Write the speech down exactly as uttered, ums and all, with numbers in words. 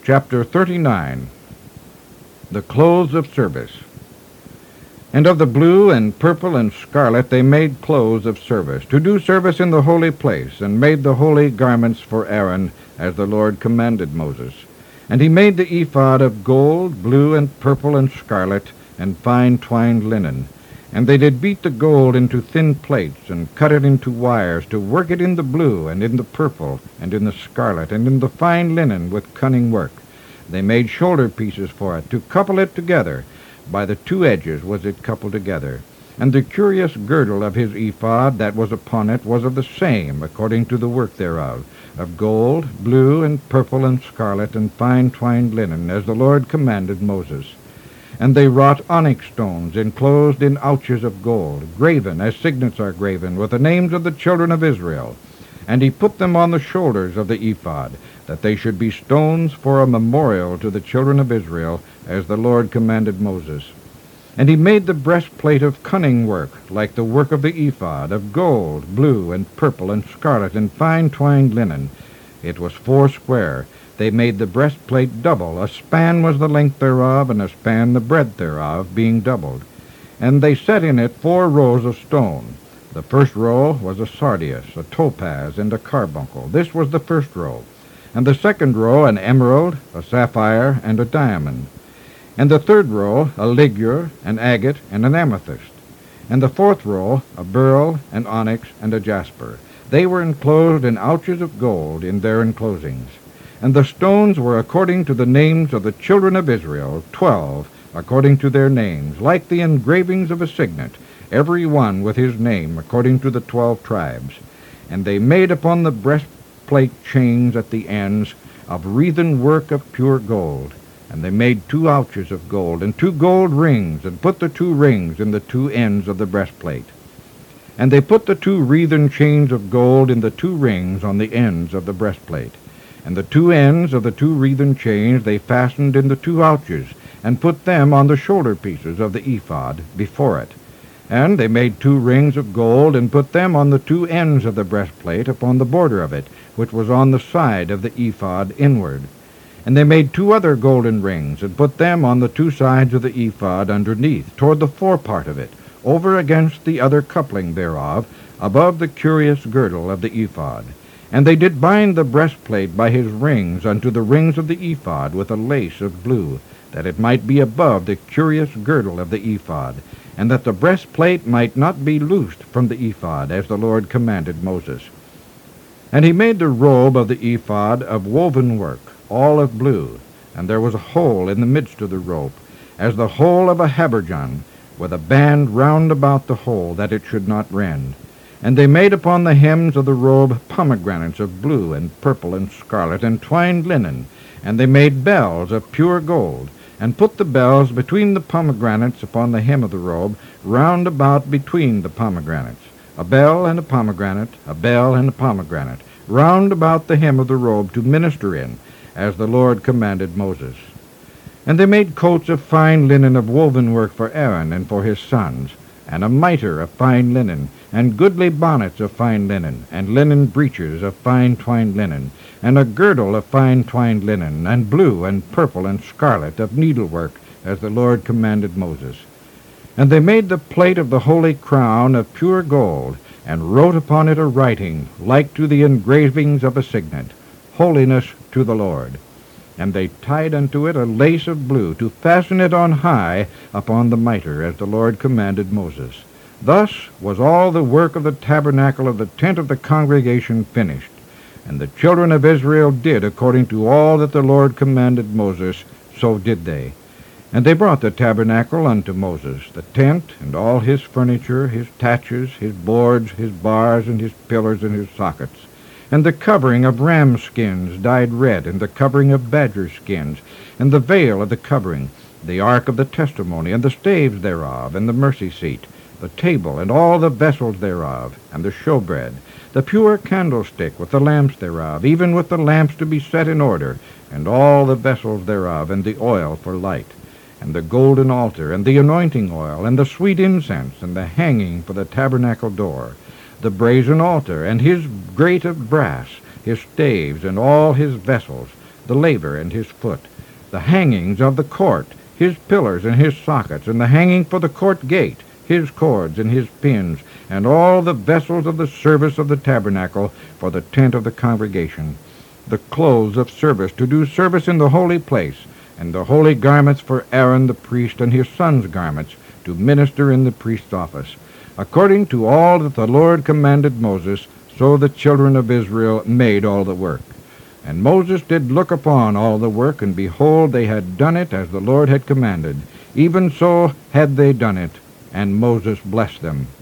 chapter thirty-nine, The Clothes of Service. And of the blue and purple and scarlet they made clothes of service, to do service in the holy place, and made the holy garments for Aaron, as the Lord commanded Moses. And he made the ephod of gold, blue, and purple, and scarlet, and fine twined linen. And they did beat the gold into thin plates, and cut it into wires, to work it in the blue, and in the purple, and in the scarlet, and in the fine linen with cunning work. They made shoulder pieces for it, to couple it together. By the two edges was it coupled together. And the curious girdle of his ephod that was upon it was of the same, according to the work thereof, of gold, blue, and purple, and scarlet, and fine twined linen, as the Lord commanded Moses. And they wrought onyx stones, enclosed in ouches of gold, graven, as signets are graven, with the names of the children of Israel. And he put them on the shoulders of the ephod, that they should be stones for a memorial to the children of Israel, as the Lord commanded Moses. And he made the breastplate of cunning work, like the work of the ephod, of gold, blue, and purple, and scarlet, and fine twined linen. It was four square. They made the breastplate double. A span was the length thereof, and a span the breadth thereof, being doubled. And they set in it four rows of stone. The first row was a sardius, a topaz, and a carbuncle. This was the first row. And the second row an emerald, a sapphire, and a diamond. And the third row a ligure, an agate, and an amethyst. And the fourth row a beryl, an onyx, and a jasper. They were enclosed in ouches of gold in their enclosings. And the stones were according to the names of the children of Israel, twelve, according to their names, like the engravings of a signet, every one with his name, according to the twelve tribes. And they made upon the breastplate chains at the ends of wreathen work of pure gold. And they made two ouches of gold, and two gold rings, and put the two rings in the two ends of the breastplate. And they put the two wreathen chains of gold in the two rings on the ends of the breastplate. And the two ends of the two wreathen chains they fastened in the two ouches, and put them on the shoulder pieces of the ephod before it. And they made two rings of gold, and put them on the two ends of the breastplate upon the border of it, which was on the side of the ephod inward. And they made two other golden rings, and put them on the two sides of the ephod underneath, toward the forepart of it, over against the other coupling thereof, above the curious girdle of the ephod. And they did bind the breastplate by his rings unto the rings of the ephod with a lace of blue, that it might be above the curious girdle of the ephod, and that the breastplate might not be loosed from the ephod, as the Lord commanded Moses. And he made the robe of the ephod of woven work, all of blue, and there was a hole in the midst of the robe, as the hole of a habergeon, with a band round about the hole, that it should not rend. And they made upon the hems of the robe pomegranates of blue and purple and scarlet, and twined linen. And they made bells of pure gold, and put the bells between the pomegranates upon the hem of the robe, round about between the pomegranates. A bell and a pomegranate, a bell and a pomegranate, round about the hem of the robe to minister in, as the Lord commanded Moses. And they made coats of fine linen of woven work for Aaron and for his sons, and a mitre of fine linen, and goodly bonnets of fine linen, and linen breeches of fine twined linen, and a girdle of fine twined linen, and blue and purple and scarlet of needlework, as the Lord commanded Moses. And they made the plate of the holy crown of pure gold, and wrote upon it a writing, like to the engravings of a signet, Holiness to the Lord. And they tied unto it a lace of blue, to fasten it on high upon the mitre, as the Lord commanded Moses. Thus was all the work of the tabernacle of the tent of the congregation finished. And the children of Israel did according to all that the Lord commanded Moses, so did they. And they brought the tabernacle unto Moses, the tent, and all his furniture, his taches, his boards, his bars, and his pillars, and his sockets, and the covering of ram skins dyed red, and the covering of badger skins, and the veil of the covering, the ark of the testimony, and the staves thereof, and the mercy seat, the table, and all the vessels thereof, and the showbread, the pure candlestick with the lamps thereof, even with the lamps to be set in order, and all the vessels thereof, and the oil for light, and the golden altar, and the anointing oil, and the sweet incense, and the hanging for the tabernacle door, the brazen altar, and his grate of brass, his staves, and all his vessels, the laver and his foot, the hangings of the court, his pillars and his sockets, and the hanging for the court gate, his cords and his pins, and all the vessels of the service of the tabernacle for the tent of the congregation, the clothes of service to do service in the holy place, and the holy garments for Aaron the priest and his sons' garments to minister in the priest's office, according to all that the Lord commanded Moses. So the children of Israel made all the work. And Moses did look upon all the work, and behold, they had done it as the Lord had commanded. Even so had they done it, and Moses blessed them.